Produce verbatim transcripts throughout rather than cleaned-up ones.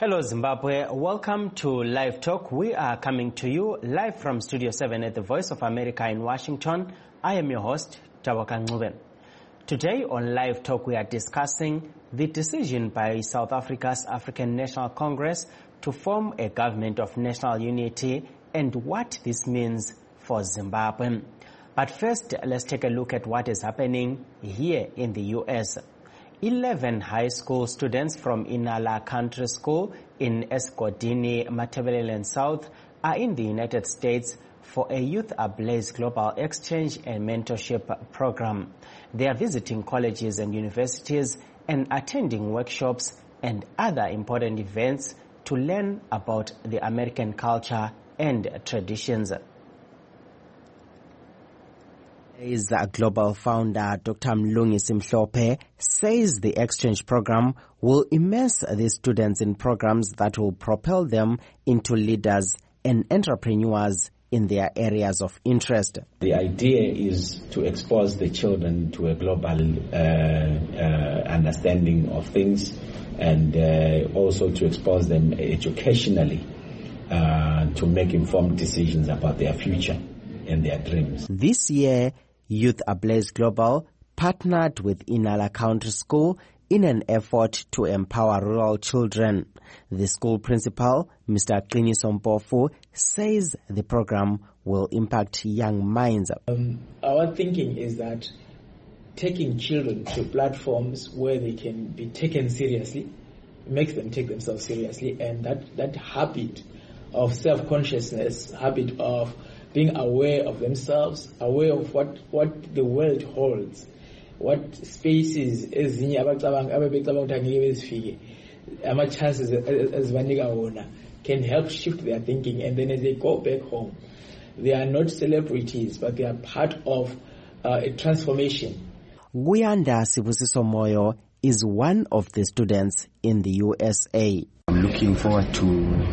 Hello Zimbabwe, welcome to Live Talk. We are coming to you live from Studio seven at the Voice of America in Washington. I am your host, Tawaka Ngcuben. Today on Live Talk we are discussing the decision by South Africa's African National Congress to form a government of national unity and what this means for Zimbabwe. But first, let's take a look at what is happening here in the U S eleven high school students from Inala Country School in Eskodini, Matabeleland South are in the United States for a Youth Ablaze Global Exchange and Mentorship Program. They are visiting colleges and universities and attending workshops and other important events to learn about the American culture and traditions. Is a global founder, Doctor Mlungisi Mhlophe, says the exchange program will immerse these students in programs that will propel them into leaders and entrepreneurs in their areas of interest. The idea is to expose the children to a global uh, uh, understanding of things and uh, also to expose them educationally uh, to make informed decisions about their future and their dreams. This year, Youth Ablaze Global partnered with Inala Country School in an effort to empower rural children. The school principal, Mister Qiniso Mpofu, says the program will impact young minds. Um, our thinking is that taking children to platforms where they can be taken seriously makes them take themselves seriously, and that, that habit of self-consciousness, habit of being aware of themselves, aware of what, what the world holds, what spaces ezinye abacabanga ababecabanga ukuthi angeke bezifike, ama chances ezibanika wona can help shift their thinking, and then as they go back home, they are not celebrities, but they are part of uh, a transformation. Guyanda Sibusiso Moyo is one of the students in the U S A. I'm looking forward to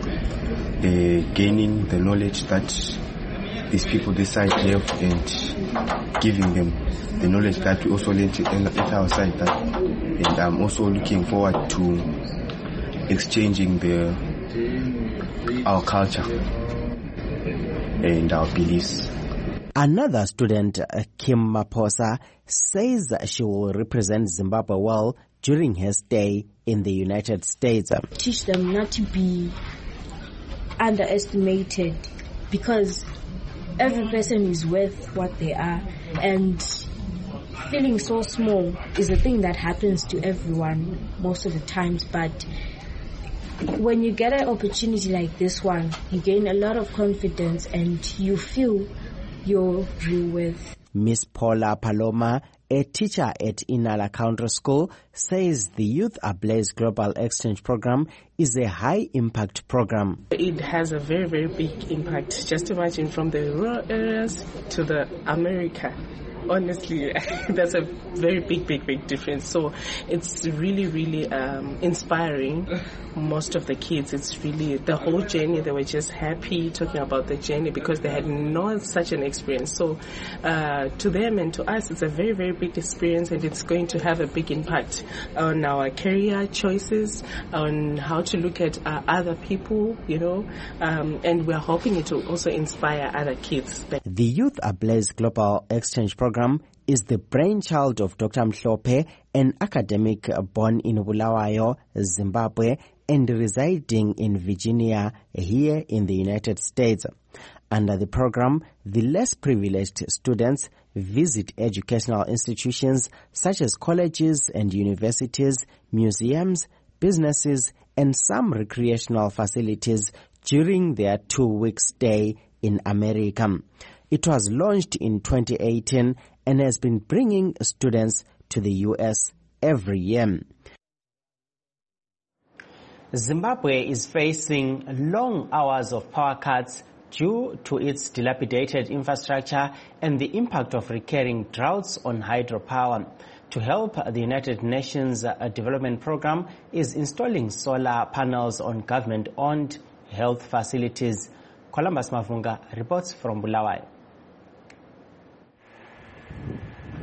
uh, gaining the knowledge that these people this side have and giving them the knowledge that we also learn at our side. That, and I'm also looking forward to exchanging the our culture and our beliefs. Another student, Kim Maposa, says that she will represent Zimbabwe well during her stay in the United States. Teach them not to be underestimated, because every person is worth what they are, and feeling so small is a thing that happens to everyone most of the times, but when you get an opportunity like this one, you gain a lot of confidence and you feel your real worth. Miss Paula Paloma, a teacher at Inala Country School, says the Youth Ablaze Global Exchange Program is a high-impact program. It has a very, very big impact. Just imagine from the rural areas to the America. Honestly, that's a very big, big, big difference. So it's really, really um, inspiring. Most of the kids, it's really the whole journey. They were just happy talking about the journey because they had not such an experience. So uh, to them and to us, it's a very, very big experience, and it's going to have a big impact on our career choices, on how to look at uh, other people, you know, um, and we're hoping it will also inspire other kids. The Youth Ablaze Global Exchange Program is the brainchild of Doctor Mhlophe, an academic born in Bulawayo, Zimbabwe, and residing in Virginia, here in the United States. Under the program, the less privileged students visit educational institutions such as colleges and universities, museums, businesses, and some recreational facilities during their two-week stay in America. It was launched in twenty eighteen and has been bringing students to the U S every year. Zimbabwe is facing long hours of power cuts due to its dilapidated infrastructure and the impact of recurring droughts on hydropower. To help, the United Nations Development Program is installing solar panels on government-owned health facilities. Columbus Mavunga reports from Bulawayo.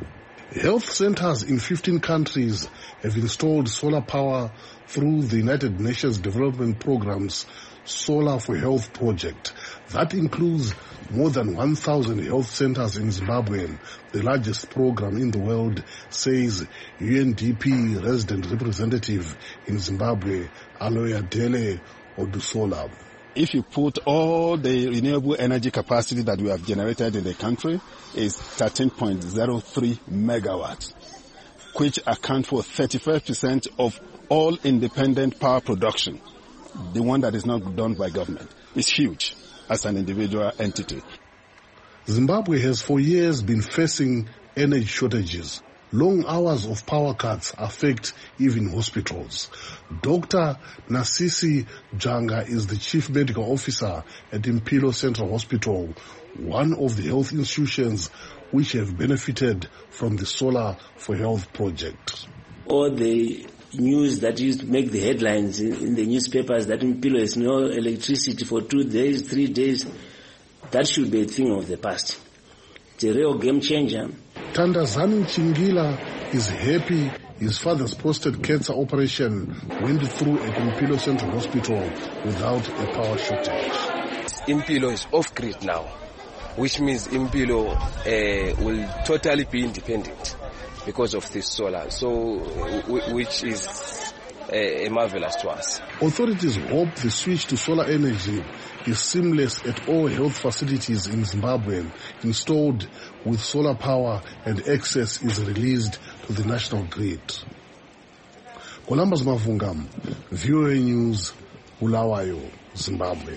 Health centers in fifteen countries have installed solar power through the United Nations Development Programme's Solar for Health project. That includes more than one thousand health centers in Zimbabwe, the largest program in the world, says U N D P resident representative in Zimbabwe, Aloyadele Odusola. If you put all the renewable energy capacity that we have generated in the country, is thirteen point zero three megawatts, which account for thirty-five percent of all independent power production, the one that is not done by government. It's huge as an individual entity. Zimbabwe has for years been facing energy shortages. Long hours of power cuts affect even hospitals. Doctor Nasisi Janga is the Chief Medical Officer at Impilo Central Hospital, one of the health institutions which have benefited from the Solar for Health project. All the news that used to make the headlines in, in the newspapers that Impilo has no electricity for two days, three days, that should be a thing of the past. It's a real game changer. Tandazani Chingila is happy his father's prostate cancer operation went through at Impilo Central Hospital without a power shortage. Impilo is off-grid now, which means Impilo uh, will totally be independent because of this solar, so which is uh, marvelous to us. Authorities hope the switch to solar energy is seamless at all health facilities in Zimbabwe installed with solar power and access is released to the national grid. Columbus Mavungam, V O A News, Bulawayo, Zimbabwe.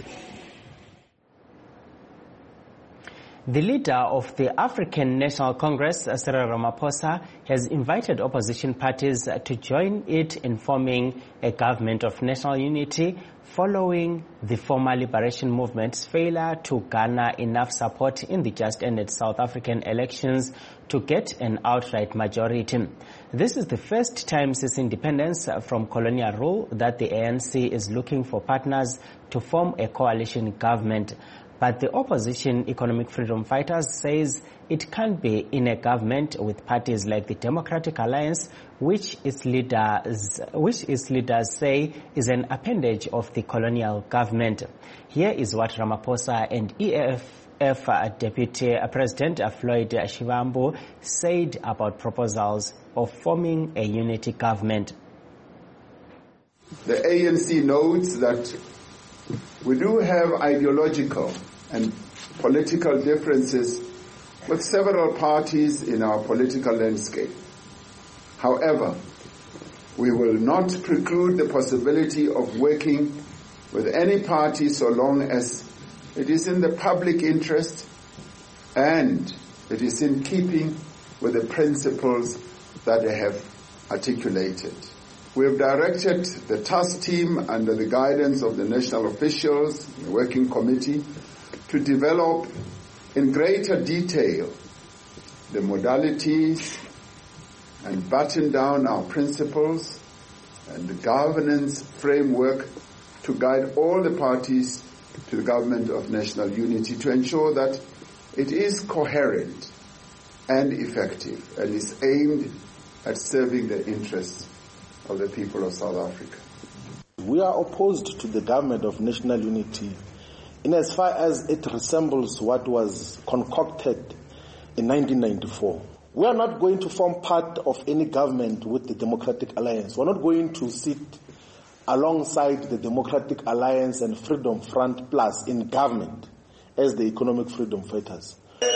The leader of the African National Congress, Cyril Ramaphosa, has invited opposition parties to join it in forming a government of national unity following the former liberation movement's failure to garner enough support in the just-ended South African elections to get an outright majority. This is the first time since independence from colonial rule that the A N C is looking for partners to form a coalition government. But the opposition Economic Freedom Fighters says it can't be in a government with parties like the Democratic Alliance, which its leaders, which its leaders say is an appendage of the colonial government. Here is what Ramaphosa and E F F Deputy President Floyd Shivambu said about proposals of forming a unity government. The A N C notes that we do have ideological and political differences with several parties in our political landscape. However, we will not preclude the possibility of working with any party so long as it is in the public interest and it is in keeping with the principles that I have articulated. We have directed the task team under the guidance of the national officials, the working committee, to develop in greater detail the modalities and button down our principles and the governance framework to guide all the parties to the government of national unity to ensure that it is coherent and effective and is aimed at serving the interests of the people of South Africa. We are opposed to the government of national unity in as far as it resembles what was concocted in nineteen ninety-four. We are not going to form part of any government with the Democratic Alliance. We're not going to sit alongside the Democratic Alliance and Freedom Front Plus in government as the Economic Freedom Fighters.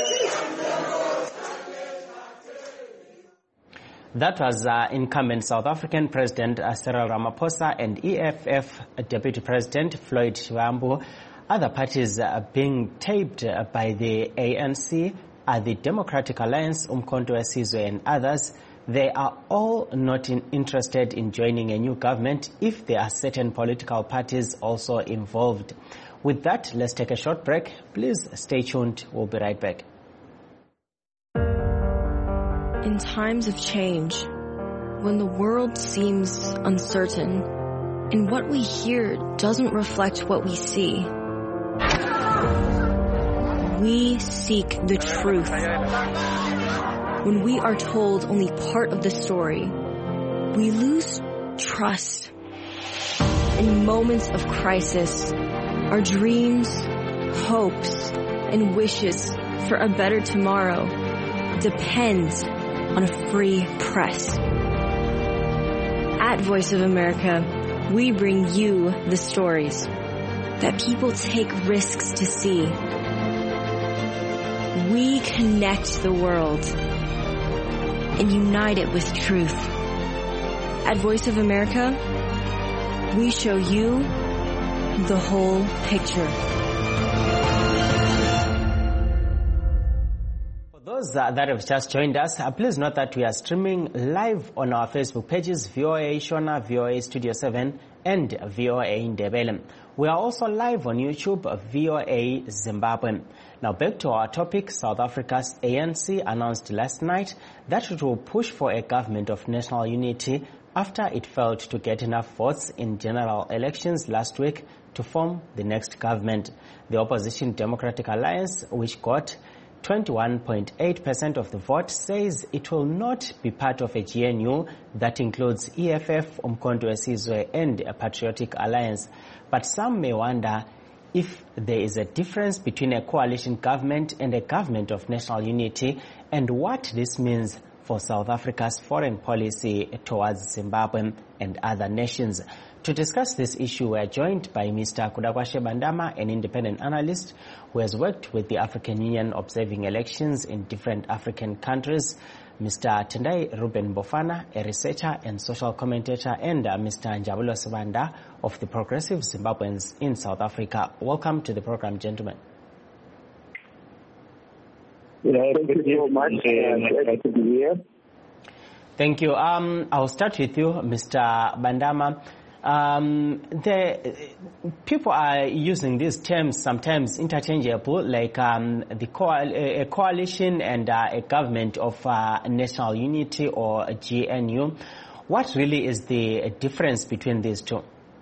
That was uh, incumbent South African President uh, Cyril Ramaphosa and E F F Deputy President Floyd Shivambu. Other parties uh, being taped uh, by the A N C are the Democratic Alliance, Umkhonto we Sizwe and others. They are all not in, interested in joining a new government if there are certain political parties also involved. With that, let's take a short break. Please stay tuned. We'll be right back. In times of change, when the world seems uncertain and what we hear doesn't reflect what we see, we seek the truth. when we are told only part of the story, we lose trust. In moments of crisis, our dreams, hopes, and wishes for a better tomorrow depends on a free press. At Voice of America, we bring you the stories that people take risks to see. We connect the world and unite it with truth. At Voice of America, we show you the whole picture. For those that, that have just joined us, uh, please note that we are streaming live on our Facebook pages, V O A Shona, V O A Studio seven, and V O A Ndebele. We are also live on YouTube, V O A Zimbabwe. Now back to our topic. South Africa's A N C announced last night that it will push for a government of national unity after it failed to get enough votes in general elections last week to form the next government. The opposition Democratic Alliance, which got twenty-one point eight percent of the vote, says it will not be part of a G N U that includes E F F, Umkhonto weSizwe, and a Patriotic Alliance. But some may wonder if there is a difference between a coalition government and a government of national unity, and what this means for South Africa's foreign policy towards Zimbabwe and other nations. To discuss this issue, we are joined by Mister Kudakwashe Bandama, an independent analyst who has worked with the African Union observing elections in different African countries, Mister Tendai Ruben Bofana, a researcher and social commentator, and uh, Mister Njabulo Sibanda of the Progressive Zimbabweans in South Africa. Welcome to the program, gentlemen. Yeah, thank you so much. Uh, glad to be here. Thank you. Um, I'll start with you, Mister Bandama. Um, the people are using these terms sometimes interchangeable, like um, the co a coalition and uh, a government of uh, national unity, or a G N U. What really is the difference between these two?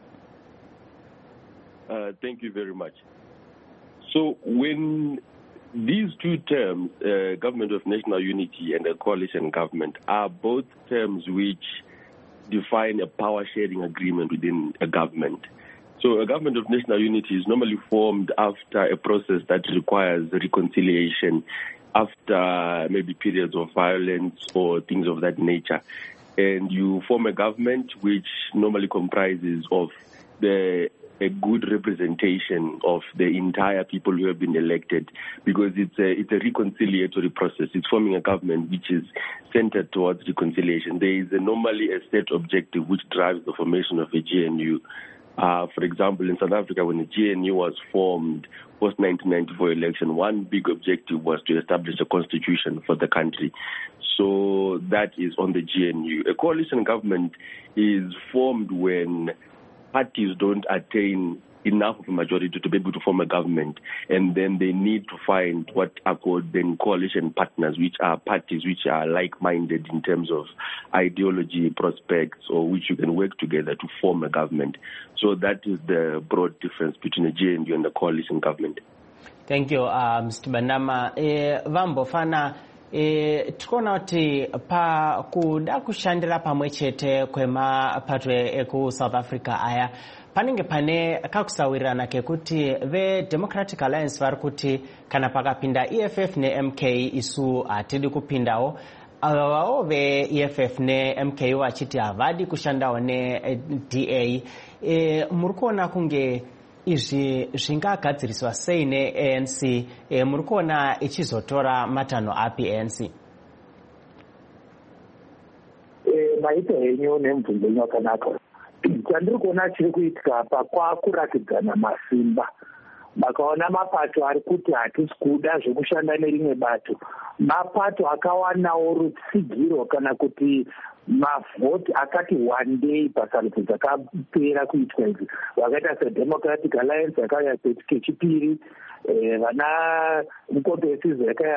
Uh, thank you very much. So when these two terms, uh, government of national unity and a coalition government, are both terms which define a power-sharing agreement within a government. So a government of national unity is normally formed after a process that requires reconciliation, after maybe periods of violence or things of that nature. And you form a government which normally comprises of the a good representation of the entire people who have been elected, because it's a, it's a reconciliatory process. It's forming a government which is centered towards reconciliation. There is a, normally a set objective which drives the formation of a G N U. Uh, for example, in South Africa, when the G N U was formed post nineteen ninety-four election, one big objective was to establish a constitution for the country. So that is on the G N U. A coalition government is formed when parties don't attain enough of a majority to be able to form a government, and then they need to find what are called then coalition partners, which are parties which are like-minded in terms of ideology, prospects, or which you can work together to form a government. So that is the broad difference between the G N U and the coalition government. Thank you, uh, Mister Bandama. Eh, Vambofana, E, tikuona kuti pa kuda kushandira pamwe chete kwemapato eku South Africa aya panenge pane kakusawirirana kekuti ve Democratic Alliance vari kuti kana pakapinda E F F ne M K isu atidi kupindawo, avawo ve E F F ne M K vachiti havadi kushandawo ne D A. E, muri kuona kunge izvi zvingagadziriswa sei ne-A N C? E, muri kuona ichizotora matanho api A N C? Maita henyu nemibvunzo yenyu yakanaka. Chandiri kuona chiri kuitika apa kwakurakidzana masimba. Makaona mapato ari kuti hatisi kuda zvekushanda nerimwe bato, mapato akawanawo rutsigiro kana kuti mavhoti akati wandei pasarudzo dzakapera kuitwa idzi, vakaita seDemocratic Alliance yakauya pechipiri, vana Umkhonto weSizwe yakauya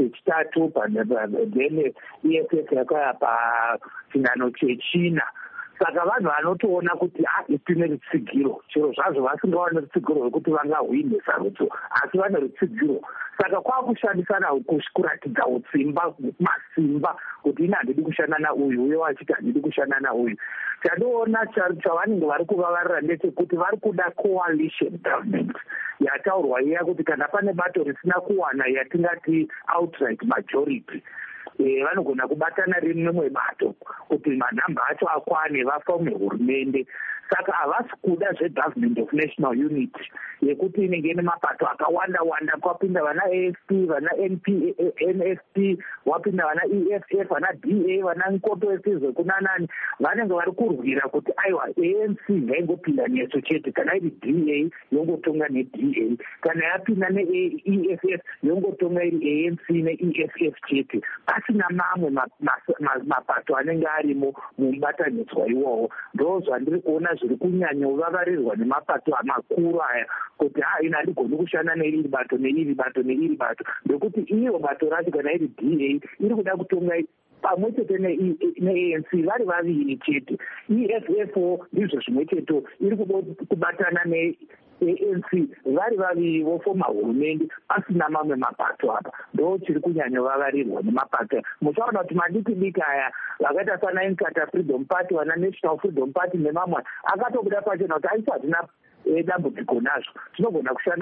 pechitatu, then E F F yakauya pachinhano chechina. saka vanhu vanotoona kuti ah tine rutsigiro chero zvazvo vasingawane rutsigiro rwekuti vangahwine sarudzo asi vane rutsigiro saka kwakushandisana kuratidza utsimba masimba kuti ina handidi kushanda nauyu uye wachiti handidi kushanda nauyu. Chandiona chavanenge vari kuvavarira ndechekuti vari kuda coalition government yataurwa iya kuti kana pane bato risina kuwana yatingati outright majority Eh, vanogona kubatana rimwe bato kuti manhamba acho akwane vafaume hurumende. Saka havasi kuda zvegovernment of national unity yekuti inenge ine mapato akawanda wanda kwapinda vana A F P vana N P N S P wapinda vana E F F vana D A vana Nkoto esizwe kunanani vanenge vari kurwira kuti aiwa A N C ngaingopinda neso chete kana iri D A yongotonga ne D A kana yapinda ne E F F yongotonga iri A N C ne E F F chete pasina mamwe mapato anenge arimo mubatanidzwa iwowo. Ndo zvandiri kuona zviri kunyanya uvavarirwa nemapato amakuru aya kuti ha ina ndigoni kushanda neiri bato neiri bato neiri bato ndekuti iyo bato racho kana iri D A iri kuda kutonga pamwe chete ne-A N C vari vaviri chete. E F F ndizvo zvimwe cheto iri kubatana ne-A N C vari vaviri vofoma hurumende pasina mamwe mapato apa. Ndo chiri kunyanya vavarirwa nemapato. Muchaona kuti madiki diki aya vakaita sana Inkatha Freedom Party vana National Freedom Party nemamwe akatobuda pachena kuti aisi hatina dambudziko nazvo tinogona kushanda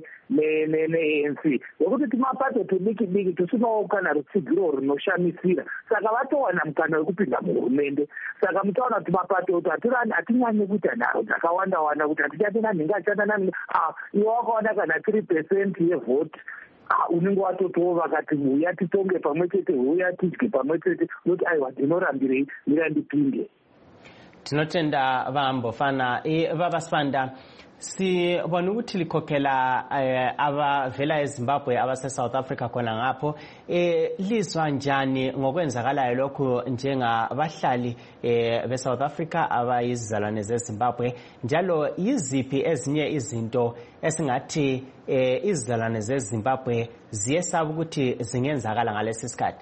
ne-A N C nokuti timapato tudiki diki tusinawo kana rutsigiro runoshamisira saka vatowana mukana wekupinda muhurumende. Saka muchaona kuti mapato kuti hatinyanyi kuita nharo dzakawanda wanda kuti hatichatina nhinga achanda naninga iwe wakawana kana three percent yevhoti unenge watotowo vakati uya titonge pamwe chete uya tidye pamwe chete noti aiwa ndinorambirei mira ndipinde. Tinotenda vambofana vavasifanda sibona ukuthi likhokhela abavela eZimbabwe abase-South Africa khona ngapho lizwa njani ngokwenzakalayo lokhu njengabahlali be-South Africa abayizizalwane zeZimbabwe njalo yiziphi ezinye izinto esingathi izizalwane zeZimbabwe ziyesaba ukuthi zingenzakala ngalesi sikhathi?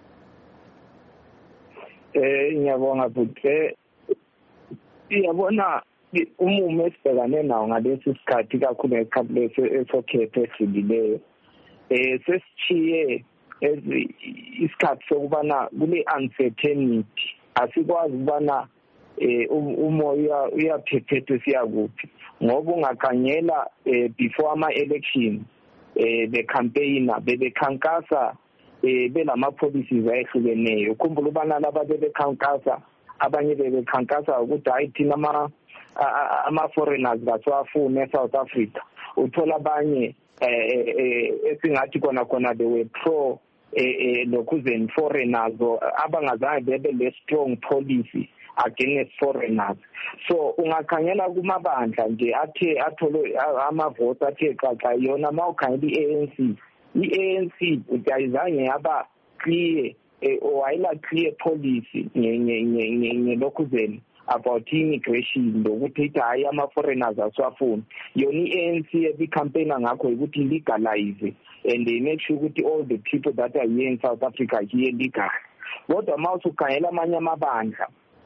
Eh ngiyabonga buthe iyabona umumo esibhekane nawo ngalesi sikhathi kakhulu ngesikhathi esokhetho esidileyo eh sesichiye isikhathi sokubana kule uncertainty asikwazi ukubana eh umoya uyaphephethe siyakuphi ngoba ungakhangela before ama election eh the campaigner bebekhankasa eh belama policies ayehlukeneyo. Ukhumbula ubana laba bebekhankasa abanye bebekhankasa ukuthi hayi thina ama ama foreigners baswafune eSouth Africa. Uthola abanye esingathi kona kona they were pro lokuzeni foreigners abangazange bebe le strong policy against foreigners. So ungakhangela kumabandla nje athe athole ama votes athe xaxa yona mawukhangela i-A N C i-A N C ayizange yaba clear or ayila clear policy ngelokuzeni about immigration lokuthi hayi ama foreigners aswafuni. Yona i-A N C ebicampaigna ngakho ukuthi legalize and they make sure ukuthi all the people that are here in South Africa here legal. Kodwa mawusukhangela amanye amabandla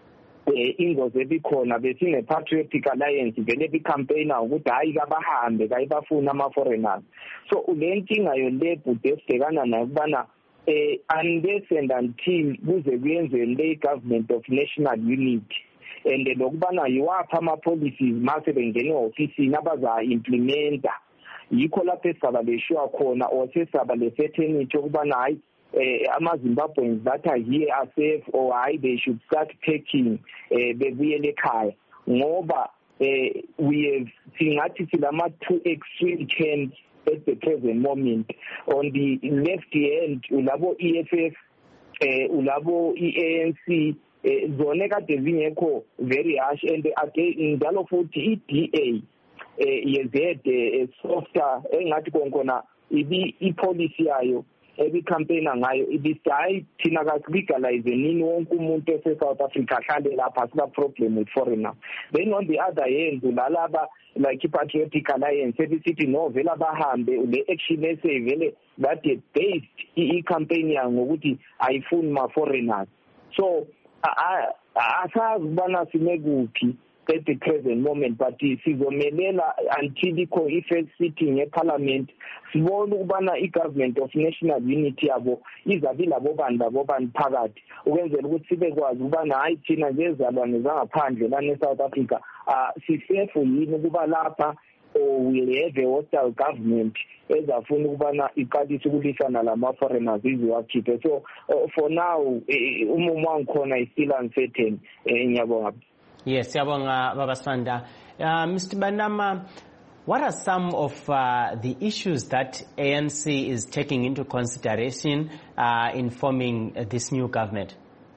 eh ingozi ebikhona besine Patriotic Alliance vele bicampaigna ukuthi hayi kabahambe kayibafuna ama foreigners. So ulenkinga yole bude sibhekana nakubana eh unless and until kuze kuyenze le government of national unity and lokubana yiwapha ama policies mase bengene office abaza implementa yikho lapho esaba leshwa khona or sesaba le certainty ukubana hayi eh ama Zimbabweans that are here are safe or why they should start taking eh bebuyele ekhaya ngoba eh we have singathi silama two extreme camps at the present moment. On the left hand ulabo E F F eh ulabo I A N C zone kade zingekho very harsh and again njalo futhi I D A eh yezede softer engathi konkona ibi I policy yayo ebi campaigna ngayo ibisay thina ka legalize nini wonke umuntu ese South Africa ahlale lapha sina problem with foreigner. Then on the other hand lalaba like Patriotic Alliance ebisithi no vela bahambe le action essay vele that based I campaign ngokuthi ayifuni ma foreigners. So asazibana sine kuphi at the present moment, but sizomelela until i-effect sitting eparliament sibone ukubana i-government of national unity yabo izabi labo bantu labo bantu phakathi ukwenzela ukuthi sibe kwazi ukubana hayi thina njengezalwane zangaphandle lane-South Africa sisefu yini ukuba lapha or will have a hostile government ezafuna ukubana iqalise ukulwisana lama-foreigners iziwakhiphe. So uh, for now umumo wangikhona is still uncertain. Ngiyabonga. Yes, siyabonga Baba Sanda. Uh, Mister Bandama, what are some of uh, the issues that A N C is taking into consideration uh, in forming uh, this new government?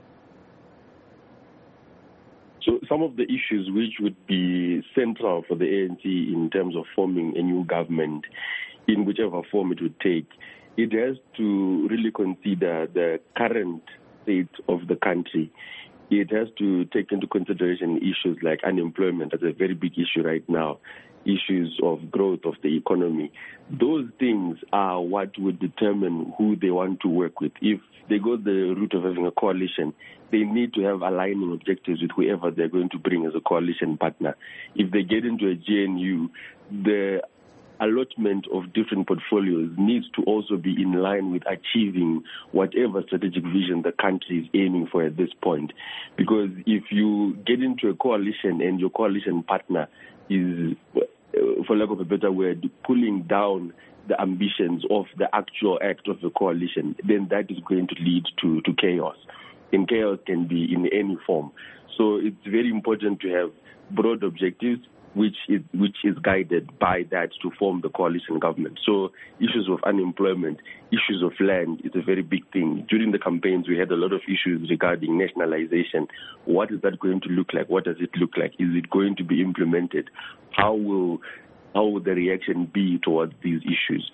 So some of the issues which would be central for the A N C in terms of forming a new government, in whichever form it would take, it has to really consider the current state of the country. It has to take into consideration issues like unemployment. That's a very big issue right now. Issues of growth of the economy. Those things are what would determine who they want to work with. If they go the route of having a coalition, they need to have aligning objectives with whoever they're going to bring as a coalition partner. If they get into a G N U, the allotment of different portfolios needs to also be in line with achieving whatever strategic vision the country is aiming for at this point. Because if you get into a coalition and your coalition partner is, for lack of a better word, pulling down the ambitions of the actual act of the coalition, then that is going to lead to, to chaos. And chaos can be in any form. So it's very important to have broad objectives which is which is guided by that to form the coalition government. So issues of unemployment, issues of land is a very big thing. During the campaigns, we had a lot of issues regarding nationalization. What is that going to look like? What does it look like? Is it going to be implemented? How will how will the reaction be towards these issues?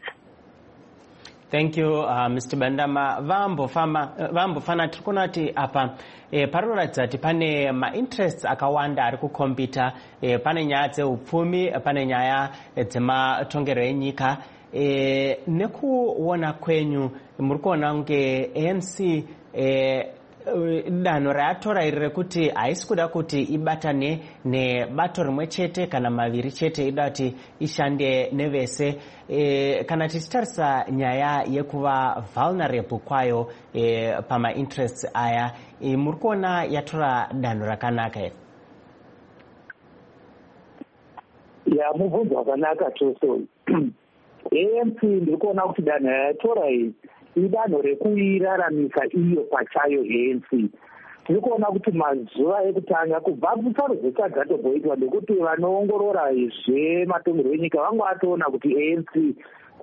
Thank you, uh, Mister Bandama. Vambo fama vambo fana trikonati apa e paroratidza kuti pane ma-interests akawanda ari kukombita e pane nyaya dzeupfumi pane nyaya dzematongero enyika e nekuona kwenyu muri kuona kunge A N C e danho rayatora iri rekuti haisi kuda kuti ibatane nebato rimwe chete kana maviri chete, ida kuti ishande nevese. E, kana tichitarisa nyaya yekuva vulnerable kwayo e, pama-interests aya e, muri kuona yatora danho rakanaka here? Ya mubvunzo wakanaka chose. A N C ndiri kuona kuti danho rayatora iri idanho rekuiraramisa iyo pachayo A N C. Tiri kuona kuti mazuva ekutanga kubva pfaro dzechagatoboitwa ndekuti vanoongorora zvematongero enyika vanga vatoona kuti A N C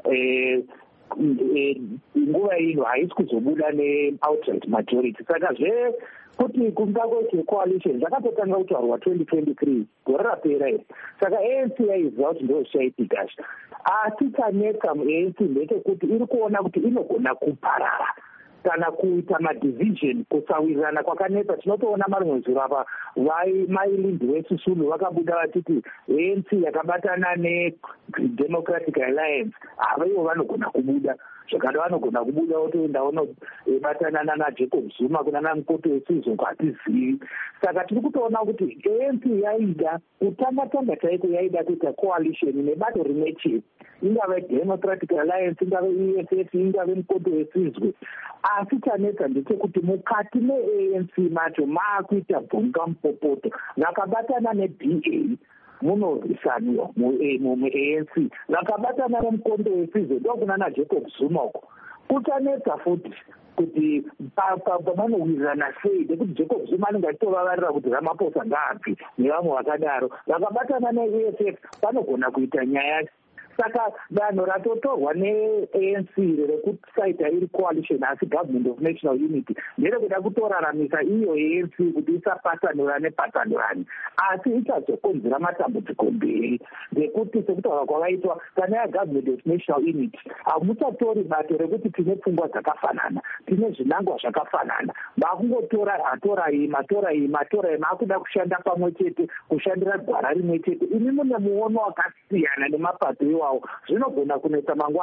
nguva ino haisi kuzobuda ne-outright majority. Saka zvekuti kunga kweche coalition zvakatotanga kutaurwa twenty twenty-three gore rapera iri. Saka A N C yaiziva kuti ndo zvichaitika. Asi chanetsa mu-A N C ndechekuti iri kuona kuti inogona kuparara kana kuita madivision, kusawirirana kwakanetsa. Tinotoona marimwe zuro apa mailindi wesusulu vakabuda vachiti A N C yakabatana neDemocratic Alliance havaivo vanogona kubuda zvakada, vanogona kubuda wotoenda unobatana naJacob Zuma kuna namukoto wesizongo hatizivi. Saka tiri kutoona kuti A N C yaida kutanga-tanga chaiko, yaida kuita coalition nebato rimwe chete, ingave Democratic Alliance, ingave E F F, ingave mukoto wesizwe. Asi chanetsa ndechekuti mukati me-A N C macho maakuita bvunga mupopoto. Vakabatana ne-D A munorwisaniwa mu-A N C, vakabatana nemukondo wesizwe ndokuna naJacob Zuma uko. Kuchanetsa futi kuti pavanowirirana sei, nekuti Jacob Zuma anenge achitovavarira kuti Ramaphosa ngaabve nevamwe vakadaro. Vakabatana ne-E F F vanogona kuita nyaya. Saka danho ratotorwa ne-A N C rekusaita iri coalition asi government of national unity nderekuda kutoraramisa iyo A N C kuti isapasanura nepasanurani, asi ichazokonzera matambudziko mberi. Ndekuti sekutaura kwavaitwa kana ya government of national unity hamuchatori bato rekuti tine pfungwa dzakafanana, tine zvinangwa zvakafanana, makungotora atora iyi matora iyi matora iyi, makuda kushanda pamwe chete, kushandira gwara rimwe chete. Imi mune muono wakasiyana nemapato iwawo, zvinogona kunetsa mangwana.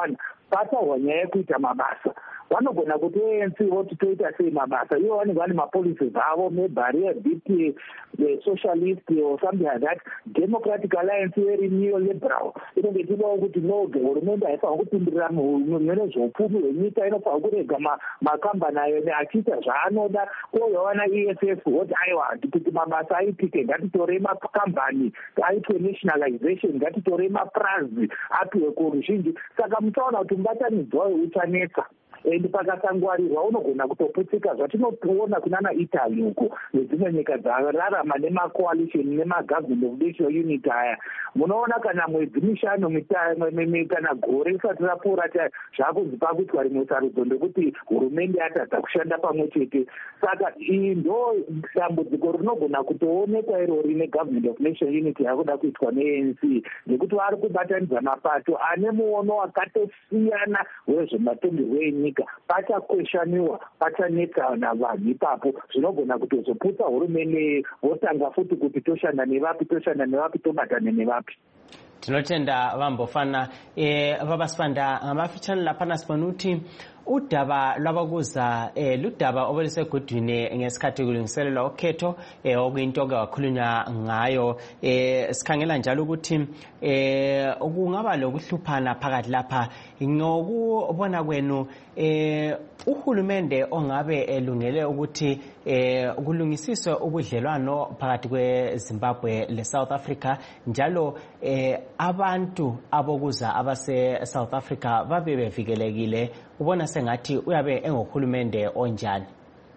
patahwa nyaya yekuita mabasa vanogona kuti A N C voti toita sei mabasa ivo vanenge vane mapolicies avo maybe B P the socialist or something like that. Democratic Alliance very neoliberal inenge tidawo kuti no hurumende haifanira kupindirira mune zveupfumi hwenyika inofanira kurega makambani ayo achiita zvaanoda kouyawo na E S F voti aiwa kuti mabasa aitike ngatitorei makambani aitwe nationalization ngatitorei mapurazi apiwe kuruzhinji saka muchaona kuti mubatanidzwa uchanetsa and pakasangwarirwa unogona kutoputsika zvatinoona kunana Italy uko nedzimwe nyika dzararama nemacoalition nemagovernment of national unity aya munoona kana mwedzi mishanu kana gore risati rapfuura zvakuzipa kuitwa rimwe sarudzo ndekuti hurumende yatadza kushanda pamwe chete saka iyi ndo dambudziko rinogona kutoonekwa irori negovernment of national unity yakuda kuitwa ne-A N C nekuti vari kubatanidza mapato ane muono wakatosiyana wezvematongerwo enyika pachakweshaniwa pachanetsa navanhu ipapo zvinogona kutozoputsa hurumende votanga futi kuti toshanda nevapi toshanda nevapi tobatana nevapi. Tinotenda vambofana e, vabasifanda ngamafichanela phansi panuthi udaba lwabakuza eh ludaba obelisegudwini ngesikhathi kulungiselelwa ukhetho eh okuyinto kakhulunywa ngayo eh sikhangela njalo ukuthi eh okungaba lokuhluphana phakathi lapha ngokubona kwenu eh uhulumende ongabe elungele ukuthi eh kulungisiswe ubudlelwano phakathi kweZimbabwe leSouth Africa njalo eh abantu abokuza abase South Africa babe bevikelekile ubona sengathi uyabe engokhulumende onjani?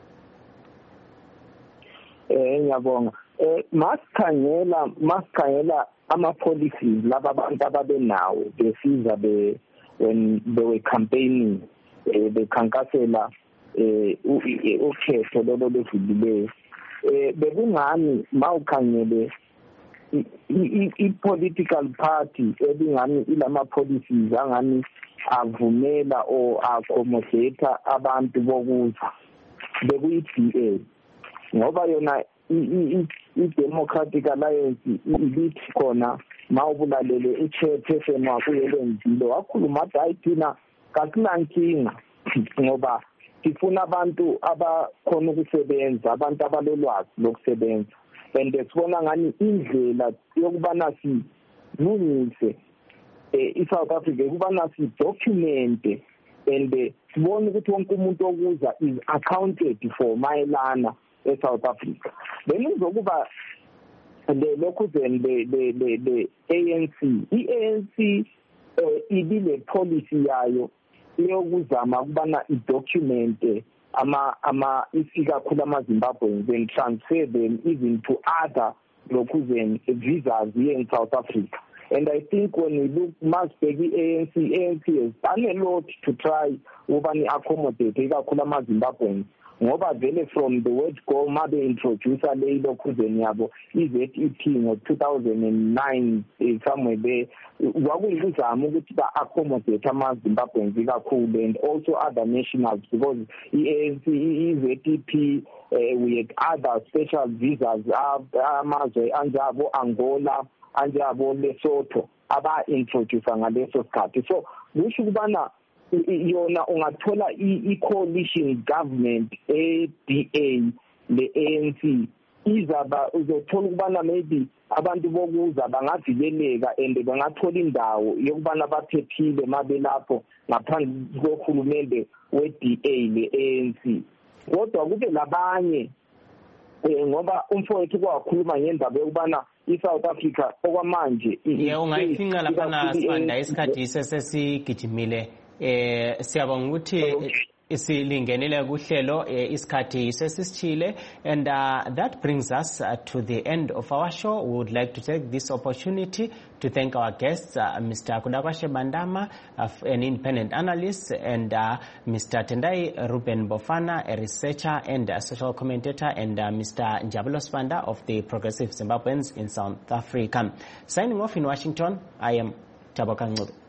Eh ngiyabonga. Eh masikhangela masikhangela ama policies laba abantu ababenawo besiza be when they were campaigning eh bekhankasela eh ukhetho lolo lesibileyo eh bekungani mawukhangele i-political party ebingani ilama policies angani avumela o accommodate abantu bokuza bekuyi-D A ngoba yona i-Democratic Alliance ilithi khona mawubulalele i-chairperson wakho yelenzilo wakhuluma athi ayithina kasinankinga ngoba sifuna abantu abakhona ukusebenza abantu abalolwazi lokusebenza and sibona ngani indlela yokubana silungise i-South Africa ukubana si-documente and sibone ukuthi wonke umuntu okuza is accounted for mayelana e-South Africa. Then uzokuba lokhu then the A N C i-A N C ibile policy yayo yokuzama ukubana i-documente ama ama isikakhulu ama-Zimbabweans and transfer them even to other lokhu then visas here in South Africa. And I think when we look must be A N C, A N C has done a lot to try to accommodate ikakhulu ama-Zimbabweans. Ngoba vele from the word go mabe introduce a leilo khuzeni yabo i-Z E P ngo two thousand nine somewhere there wakuyikuzama ukuthi ba-accommodate ama-Zimbabweans ikakhulu and also other nationals because i-A N C i-Z E P uh, we had other special visas amazwe anjabo Angola anjabo Lesotho aba-introduce ngaleso sikhathi so kusho ukubana yona ungathola i-coalition government e-D A le-A N C izaba uzothola ukubana maybe abantu bokuza bangavikeleka and bangathola indawo yokubana baphephile mabe lapho ngaphandle kohulumende we-D A le-A N C kodwa kube labanye ngoba umfowethu kwakhuluma ngendaba yokubana i-South Africa okwamanje yeah ungayifinqa lapha sibanda isikhathi sesesigijimile eh siyabonga ukuthi isilingenele kuhlelo isikhathi sesisichile and uh, that brings us uh, to the end of our show. We would like to take this opportunity to thank our guests, uh, Mister Kudakwashe Bandama, uh, an independent analyst, and uh, Mister Tendai Ruben Bofana, a researcher and a social commentator, and uh, Mister Njabulo Spanda of the Progressive Zimbabweans in South Africa. Signing off in Washington, I am Taboka Ngcubo.